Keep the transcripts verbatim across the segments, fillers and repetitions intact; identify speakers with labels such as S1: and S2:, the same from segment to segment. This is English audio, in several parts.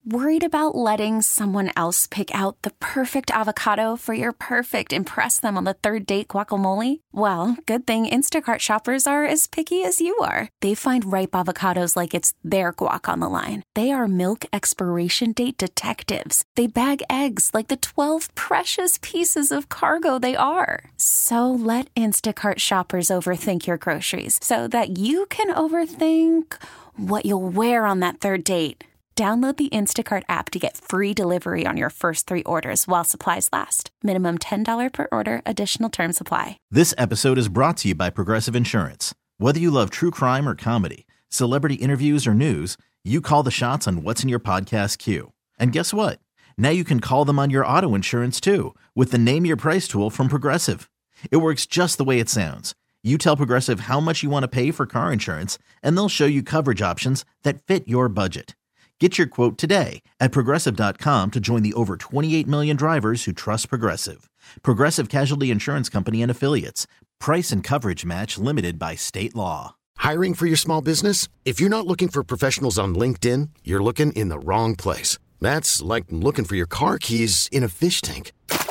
S1: Worried about letting someone else pick out the perfect avocado for your perfect impress them on the third date guacamole? Well, good thing Instacart shoppers are as picky as you are. They find ripe avocados like it's their guac on the line. They are milk expiration date detectives. They bag eggs like the twelve precious pieces of cargo they are. So let Instacart shoppers overthink your groceries so that you can overthink what you'll wear on that third date. Download the Instacart app to get free delivery on your first three orders while supplies last. Minimum ten dollars per order. Additional terms apply.
S2: This episode is brought to you by Progressive Insurance. Whether you love true crime or comedy, celebrity interviews or news, you call the shots on what's in your podcast queue. And guess what? Now you can call them on your auto insurance too with the Name Your Price tool from Progressive. It works just the way it sounds. You tell Progressive how much you want to pay for car insurance, and they'll show you coverage options that fit your budget. Get your quote today at Progressive dot com to join the over twenty-eight million drivers who trust Progressive. Progressive Casualty Insurance Company and Affiliates. Price and coverage match limited by state law.
S3: Hiring for your small business? If you're not looking for professionals on LinkedIn, you're looking in the wrong place. That's like looking for your car keys in a fish tank.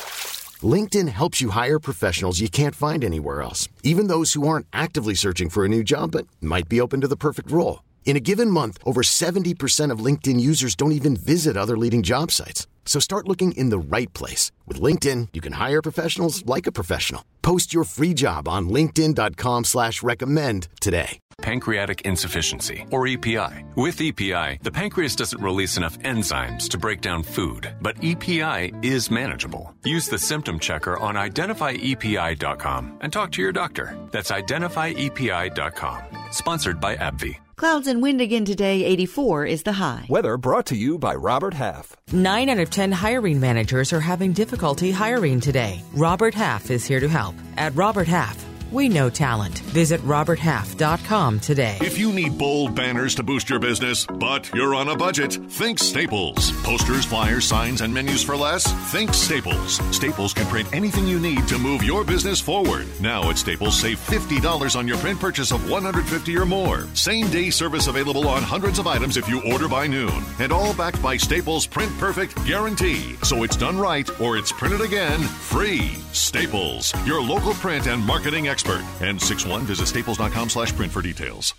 S3: LinkedIn helps you hire professionals you can't find anywhere else, even those who aren't actively searching for a new job but might be open to the perfect role. In a given month, over seventy percent of LinkedIn users don't even visit other leading job sites. So start looking in the right place. With LinkedIn, you can hire professionals like a professional. Post your free job on linkedin dot com slash recommend today.
S4: Pancreatic insufficiency, or E P I. With E P I, the pancreas doesn't release enough enzymes to break down food, but E P I is manageable. Use the symptom checker on identify E P I dot com and talk to your doctor. That's identify E P I dot com. Sponsored by AbbVie.
S5: Clouds and wind again today, eighty-four is the high.
S6: Weather brought to you by Robert Half.
S7: Nine out of ten hiring managers are having difficulty hiring today. Robert Half is here to help. At Robert Half, we know talent. Visit robert half dot com today.
S8: If you need bold banners to boost your business, but you're on a budget, think Staples. Posters, flyers, signs, and menus for less? Think Staples. Staples can print anything you need to move your business forward. Now at Staples, save fifty dollars on your print purchase of one hundred fifty dollars or more. Same-day service available on hundreds of items if you order by noon. And all backed by Staples' Print Perfect guarantee. So it's done right or it's printed again free. Staples, your local print and marketing expert. And six one, visit staples dot com slash print for details.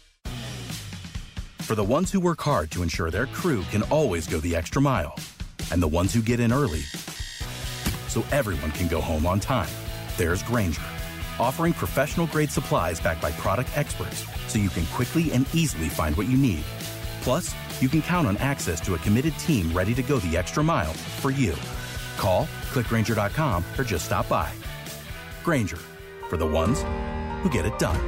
S9: For the ones who work hard to ensure their crew can always go the extra mile, and the ones who get in early so everyone can go home on time, there's Grainger, offering professional-grade supplies backed by product experts so you can quickly and easily find what you need. Plus, you can count on access to a committed team ready to go the extra mile for you. Call, click Grainger dot com, or just stop by. Grainger, for the ones who get it done.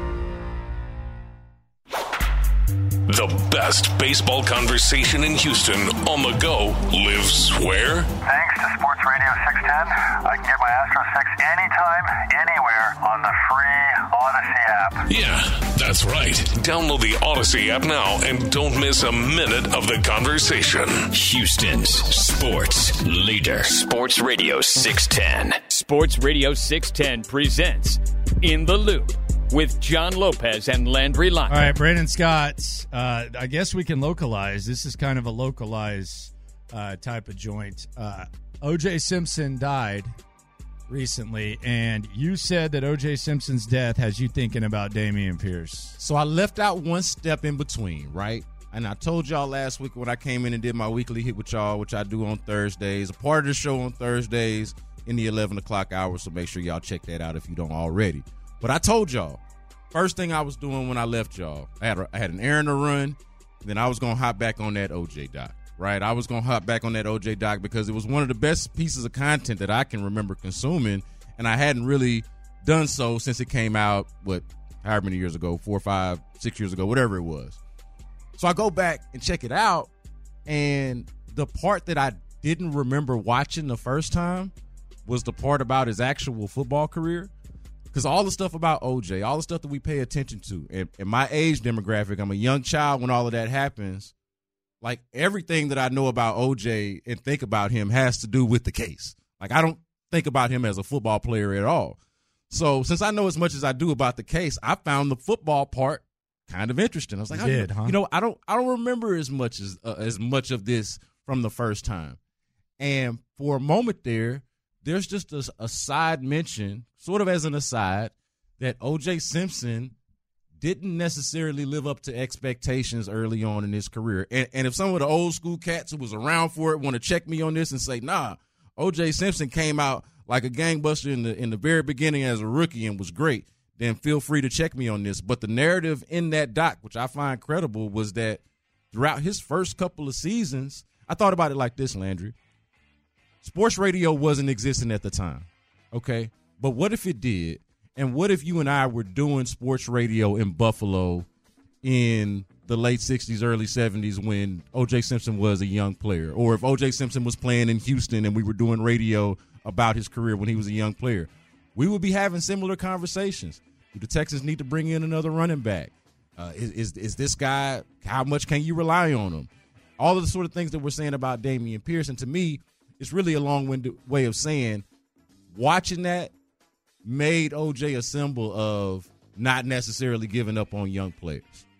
S10: The best baseball conversation in Houston on the go lives where?
S11: Thanks to Sports Radio six ten, I can get my Astros fix anytime, anywhere on the free Odyssey app.
S10: Yeah, that's right. Download the Odyssey app now and don't miss a minute of the conversation.
S12: Houston's sports leader. Sports Radio six ten.
S13: Sports Radio six ten presents In the Loop with John Lopez and Landry Locker.
S14: All right, Brandon Scott, uh, I guess we can localize. This is kind of a localized uh, type of joint. Uh, O J Simpson died recently, and you said that O J Simpson's death has you thinking about Dameon Pierce.
S15: So I left out one step in between, right? And I told y'all last week when I came in and did my weekly hit with y'all, which I do on Thursdays, a part of the show on Thursdays in the eleven o'clock hour, so make sure y'all check that out if you don't already. But I told y'all, first thing I was doing when I left y'all, I had, a, I had an errand to run, then I was going to hop back on that O J doc, right? I was going to hop back on that O J doc because it was one of the best pieces of content that I can remember consuming, and I hadn't really done so since it came out, what, however many years ago, four, five, six years ago, whatever it was. So I go back and check it out, and the part that I didn't remember watching the first time was the part about his actual football career. Because all the stuff about O J, all the stuff that we pay attention to, and, and my age demographic, I'm a young child when all of that happens, like everything that I know about O J and think about him has to do with the case. Like I don't think about him as a football player at all. So since I know as much as I do about the case, I found the football part kind of interesting. I was like,
S14: you, did,
S15: you,
S14: huh?
S15: you know, I don't I don't remember as much as uh, as much of this from the first time. And for a moment there, there's just a, a side mention, sort of as an aside, that O J Simpson didn't necessarily live up to expectations early on in his career. And, and if some of the old school cats who was around for it want to check me on this and say, nah, O J Simpson came out like a gangbuster in the in the very beginning as a rookie and was great, then feel free to check me on this. But the narrative in that doc, which I find credible, was that throughout his first couple of seasons, I thought about it like this, Landry. Sports radio wasn't existing at the time, okay? But what if it did? And what if you and I were doing sports radio in Buffalo in the late sixties, early seventies when O J Simpson was a young player? Or if O J Simpson was playing in Houston and we were doing radio about his career when he was a young player? We would be having similar conversations. Do the Texans need to bring in another running back? Uh, is, is is this guy, how much can you rely on him? All of the sort of things that we're saying about Dameon Pierce. And to me, it's really a long-winded way of saying watching that made O J a symbol of not necessarily giving up on young players.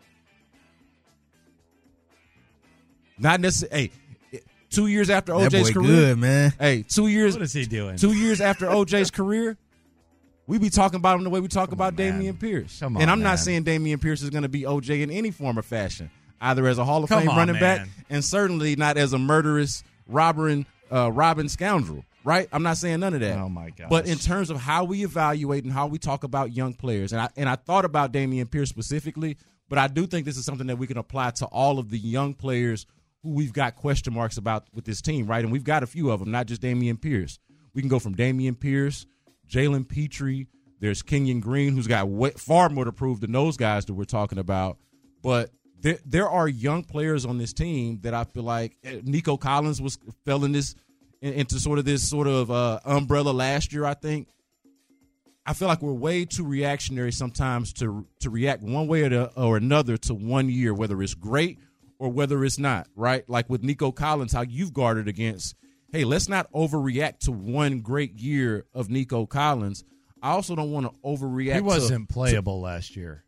S15: Not necessarily. Hey, two years after
S16: that
S15: O J's
S16: boy
S15: career,
S16: good, man.
S15: Hey, two years.
S14: What is he doing?
S15: Two years after O J's career, we be talking about him the way we talk
S14: Come
S15: about
S14: on, man.
S15: Dameon Pierce.
S14: Come on,
S15: and I'm
S14: man.
S15: not saying Dameon Pierce is going to be O J in any form or fashion, either as a Hall of
S14: Come
S15: Fame
S14: on,
S15: running
S14: man.
S15: back, and certainly not as a murderous, robbing, uh, robbing scoundrel. Right? I'm not saying none of that.
S14: Oh my gosh.
S15: But in terms of how we evaluate and how we talk about young players, and I and I thought about Dameon Pierce specifically, but I do think this is something that we can apply to all of the young players who we've got question marks about with this team, right? And we've got a few of them, not just Dameon Pierce. We can go from Dameon Pierce, Jalen Petrie. There's Kenyon Green, who's got way, far more to prove than those guys that we're talking about. But there there are young players on this team that I feel like Nico Collins was fell in this into sort of this sort of uh, umbrella last year, I think. I feel like we're way too reactionary sometimes to to react one way or, the, or another to one year, whether it's great or whether it's not, right? Like with Nico Collins, how you've guarded against, hey, let's not overreact to one great year of Nico Collins. I also don't want to overreact.
S14: He wasn't
S15: to,
S14: playable to, last year.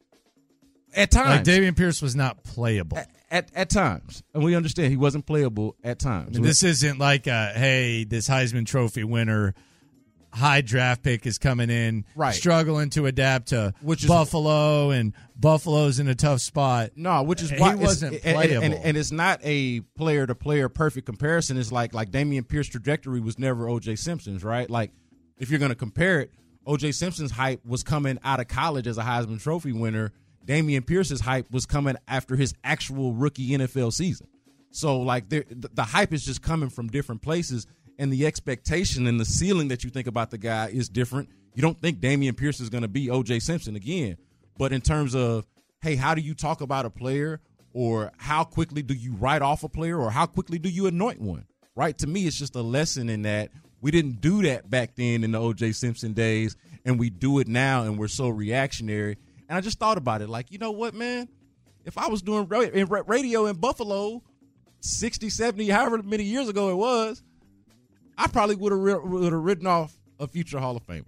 S15: At times.
S14: Like Dameon Pierce was not playable.
S15: At, at at times. And we understand he wasn't playable at times.
S14: I mean, this isn't like, a, hey, this Heisman Trophy winner, high draft pick is coming in,
S15: right.
S14: struggling to adapt to
S15: which is,
S14: Buffalo, and Buffalo's in a tough spot.
S15: No, which is why
S14: he wasn't
S15: and,
S14: playable.
S15: And, and, and it's not a player-to-player perfect comparison. It's like like Dameon Pierce's trajectory was never O J Simpson's, right? Like, if you're going to compare it, O J Simpson's hype was coming out of college as a Heisman Trophy winner. Dameon Pierce's hype was coming after his actual rookie N F L season. So, like, the, the hype is just coming from different places, and the expectation and the ceiling that you think about the guy is different. You don't think Dameon Pierce is going to be O J Simpson again. But in terms of, hey, how do you talk about a player, or how quickly do you write off a player, or how quickly do you anoint one, right? To me, it's just a lesson in that we didn't do that back then in the O J Simpson days, and we do it now, and we're so reactionary. And I just thought about it, like, you know what, man? If I was doing radio in Buffalo sixty, seventy, however many years ago it was, I probably would have would have written off a future Hall of Famer.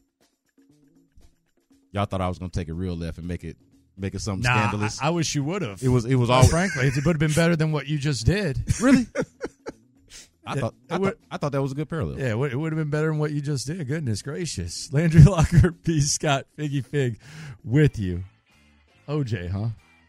S15: Y'all thought I was going to take it real left and make it make it something
S14: nah,
S15: scandalous.
S14: I, I wish you would have.
S15: It was it was
S14: well,
S15: all
S14: frankly, it would have been better than what you just did.
S15: Really? I thought I,
S14: would,
S15: thought I thought that was a good parallel.
S14: Yeah, it would, it would have been better than what you just did. Goodness gracious. Landry Locker, P. Scott, Figgy Fig with you. O J, huh?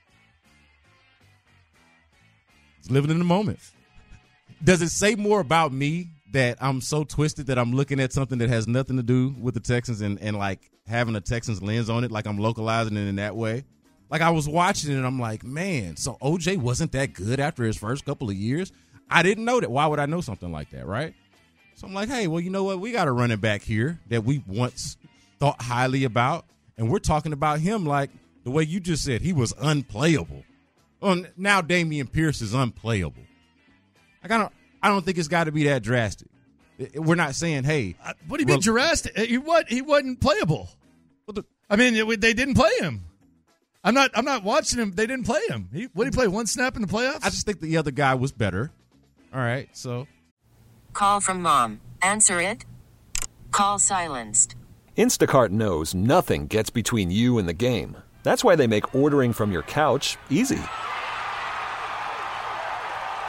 S15: It's living in the moment. Does it say more about me that I'm so twisted that I'm looking at something that has nothing to do with the Texans and, and like having a Texans lens on it, like I'm localizing it in that way? Like, I was watching it and I'm like, man, so O J wasn't that good after his first couple of years? I didn't know that. Why would I know something like that, right? So I'm like, hey, well, you know what? We got a running back here that we once thought highly about, and we're talking about him like the way you just said, he was unplayable. Well, now Dameon Pierce is unplayable. Like, I don't, I don't think it's got to be that drastic. We're not saying, hey.
S14: Uh, what do you mean drastic? He, what, he wasn't playable.
S15: The,
S14: I mean, it, they didn't play him. I'm not I'm not watching him. They didn't play him. He, what did he play, one snap in the playoffs?
S15: I just think the other guy was better. All right, so.
S17: Call from mom. Answer it. Call silenced.
S6: Instacart knows nothing gets between you and the game. That's why they make ordering from your couch easy.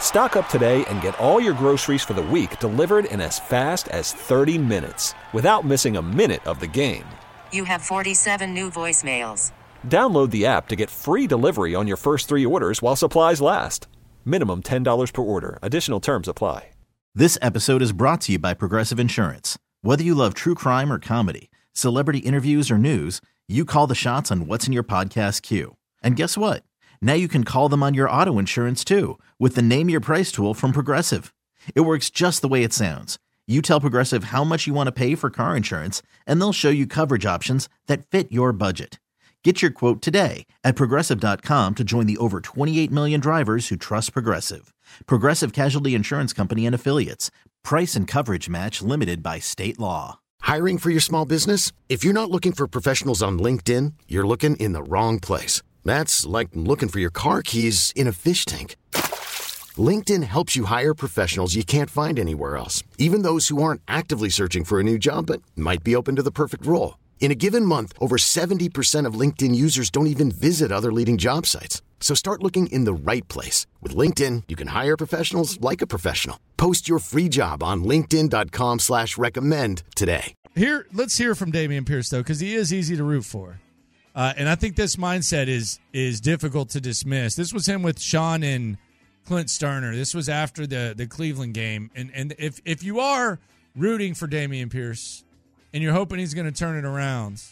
S6: Stock up today and get all your groceries for the week delivered in as fast as thirty minutes without missing a minute of the game.
S17: You have forty-seven new voicemails.
S6: Download the app to get free delivery on your first three orders while supplies last. Minimum ten dollars per order. Additional terms apply.
S2: This episode is brought to you by Progressive Insurance. Whether you love true crime or comedy, celebrity interviews or news, you call the shots on what's in your podcast queue. And guess what? Now you can call them on your auto insurance too with the Name Your Price tool from Progressive. It works just the way it sounds. You tell Progressive how much you want to pay for car insurance, and they'll show you coverage options that fit your budget. Get your quote today at Progressive dot com to join the over twenty-eight million drivers who trust Progressive. Progressive Casualty Insurance Company and Affiliates. Price and coverage match limited by state law.
S3: Hiring for your small business? If you're not looking for professionals on LinkedIn, you're looking in the wrong place. That's like looking for your car keys in a fish tank. LinkedIn helps you hire professionals you can't find anywhere else, even those who aren't actively searching for a new job but might be open to the perfect role. In a given month, over seventy percent of LinkedIn users don't even visit other leading job sites. So start looking in the right place. With LinkedIn, you can hire professionals like a professional. Post your free job on linkedin dot com slash recommend today.
S14: Here, let's hear from Dameon Pierce, though, because he is easy to root for. Uh, and I think this mindset is is difficult to dismiss. This was him with Sean and Clint Sterner. This was after the, the Cleveland game. And and if, if you are rooting for Dameon Pierce and you're hoping he's going to turn it around,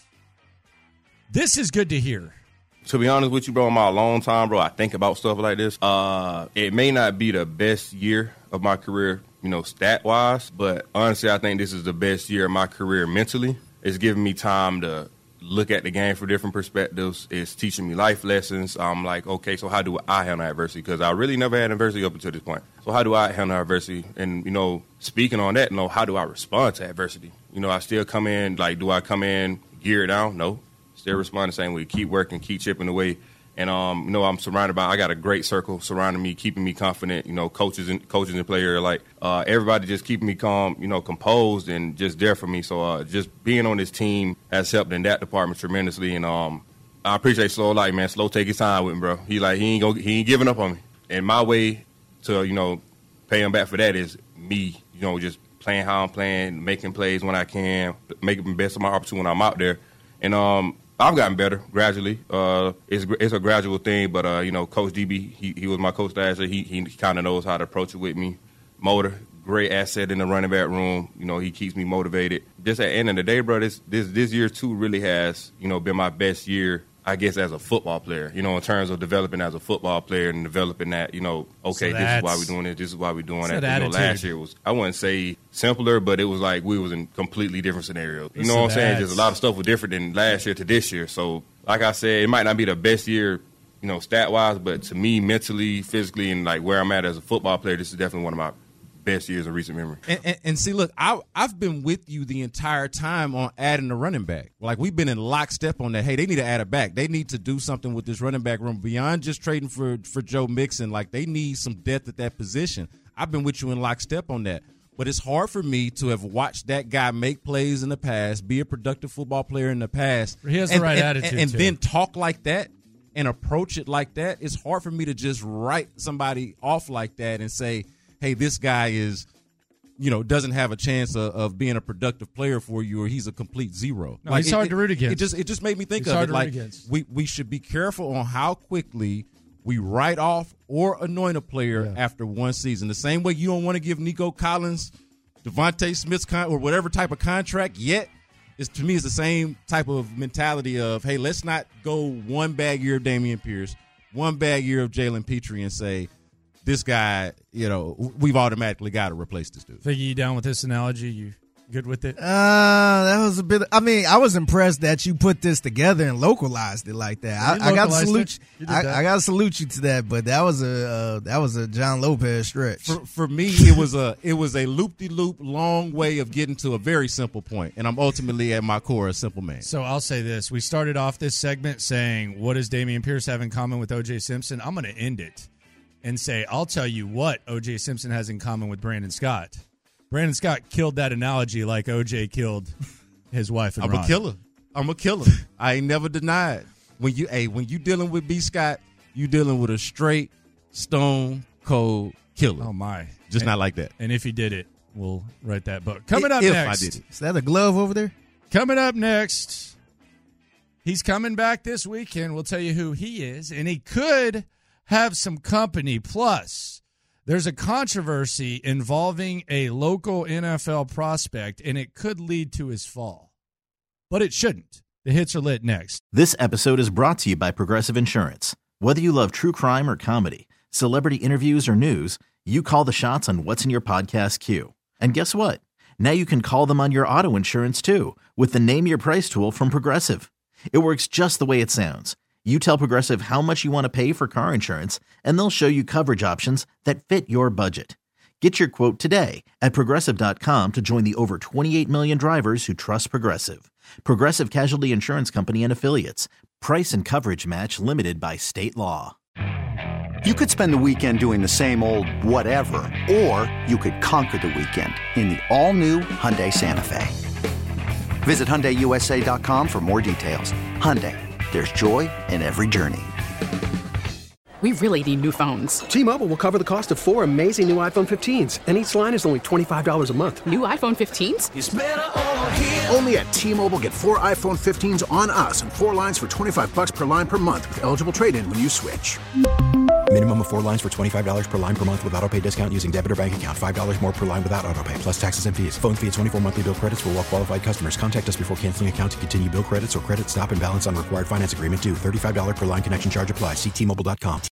S14: this is good to hear.
S16: To be honest with you, bro, in my long time, bro, I think about stuff like this. Uh, it may not be the best year of my career, you know, stat-wise, but honestly, I think this is the best year of my career mentally. It's giving me time to look at the game from different perspectives. It's teaching me life lessons. I'm like, okay, so how do I handle adversity? Because I really never had adversity up until this point. So how do I handle adversity? And, you know, speaking on that, you know, how do I respond to adversity? You know, I still come in, like, do I come in geared down? No. Still respond the same way. Keep working, keep chipping away. And, um, you know, I'm surrounded by, I got a great circle surrounding me, keeping me confident, you know, coaches and coaches and players, like uh, everybody just keeping me calm, you know, composed and just there for me. So uh, just being on this team has helped in that department tremendously. And um, I appreciate Slow like, man. Slow take his time with me, bro. He like, he ain't go, he ain't giving up on me. And my way to, you know, pay him back for that is me, you know, just playing how I'm playing, making plays when I can, making the best of my opportunity when I'm out there. And, um, I've gotten better gradually. Uh, it's it's a gradual thing, but uh, you know, Coach D B, he he was my coach last year. He he kind of knows how to approach it with me. Motor, great asset in the running back room. You know, he keeps me motivated. Just at the end of the day, bro, this this this year too really has, you know, been my best year, I guess, as a football player. You know, in terms of developing as a football player and developing that, you know, okay, so this is why we're doing it. This is why we're doing that. You know, last year was, I wouldn't say simpler, but it was like we was in completely different scenarios. You know so what I'm saying? Just a lot of stuff was different than last year to this year. So, like I said, it might not be the best year, you know, stat-wise, but to me, mentally, physically, and like where I'm at as a football player, this is definitely one of my best years of recent memory.
S15: And, and, and see, look, I, I've been with you the entire time on adding a running back. Like, we've been in lockstep on that. Hey, they need to add a back. They need to do something with this running back room beyond just trading for, for Joe Mixon. Like, they need some depth at that position. I've been with you in lockstep on that. But it's hard for me to have watched that guy make plays in the past, be a productive football player in the past.
S14: He has the
S15: and,
S14: right
S15: and,
S14: attitude,
S15: And, and
S14: too.
S15: then talk like that and approach it like that. It's hard for me to just write somebody off like that and say, hey, this guy is, you know, doesn't have a chance of, of being a productive player for you, or he's a complete zero.
S14: No,
S15: like,
S14: he's
S15: it,
S14: hard
S15: it,
S14: to root against.
S15: It just it just made me think
S14: he's
S15: of
S14: hard
S15: it.
S14: To
S15: like
S14: root against.
S15: we we should be careful on how quickly we write off or anoint a player yeah. after one season. The same way you don't want to give Nico Collins, Devontae Smith's con- or whatever type of contract yet. Is to me is the same type of mentality of, hey, let's not go one bad year of Dameon Pierce, one bad year of Jalen Petrie, and say, this guy, you know, we've automatically got to replace this dude.
S14: Figgy, you down with this analogy? You good with it?
S18: Uh, that was a bit. I mean, I was impressed that you put this together and localized it like that. I, I got to salute. You, I, I got to salute you to that. But that was a uh, that was a John Lopez stretch.
S15: For, for me, it was a it was a loop-de-loop long way of getting to a very simple point, and I'm ultimately at my core a simple man.
S14: So I'll say this: we started off this segment saying, "What does Dameon Pierce have in common with O J Simpson?" I'm going to end it and say, I'll tell you what O J Simpson has in common with Brandon Scott. Brandon Scott killed that analogy like O J killed his wife and
S15: I'm
S14: Ron.
S15: a killer. I'm a killer. I ain't never denied. When you, hey, when you dealing with B. Scott, you dealing with a straight, stone cold killer.
S14: Oh, my.
S15: Just
S14: and,
S15: not like that.
S14: And if he did it, we'll write that book. Coming up
S18: if
S14: next.
S18: I did it. Is that a glove over there?
S14: Coming up next. He's coming back this weekend. We'll tell you who he is. And he could have some company. Plus, there's a controversy involving a local N F L prospect, and it could lead to his fall. But it shouldn't. The hits are lit next.
S2: This episode is brought to you by Progressive Insurance. Whether you love true crime or comedy, celebrity interviews or news, you call the shots on what's in your podcast queue. And guess what? Now you can call them on your auto insurance too with the Name Your Price tool from Progressive. It works just the way it sounds. You tell Progressive how much you want to pay for car insurance, and they'll show you coverage options that fit your budget. Get your quote today at Progressive dot com to join the over twenty-eight million drivers who trust Progressive. Progressive Casualty Insurance Company and Affiliates. Price and coverage match limited by state law.
S19: You could spend the weekend doing the same old whatever, or you could conquer the weekend in the all-new Hyundai Santa Fe. Visit Hyundai U S A dot com for more details. Hyundai, there's joy in every journey.
S20: We really need new phones.
S21: T-Mobile will cover the cost of four amazing new iPhone fifteens, and each line is only twenty-five dollars a month.
S20: New iPhone fifteens?
S21: It's better over here.
S22: Only at T-Mobile, get four iPhone fifteens on us and four lines for twenty-five dollars per line per month with eligible trade-in when you switch.
S23: Minimum of four lines for twenty-five dollars per line per month with autopay discount using debit or bank account. five dollars more per line without autopay, plus taxes and fees. Phone fee at twenty-four monthly bill credits for well-qualified customers. Contact us before canceling account to continue bill credits or credit stop and balance on required finance agreement due. thirty-five dollars per line connection charge applies. See T Mobile dot com.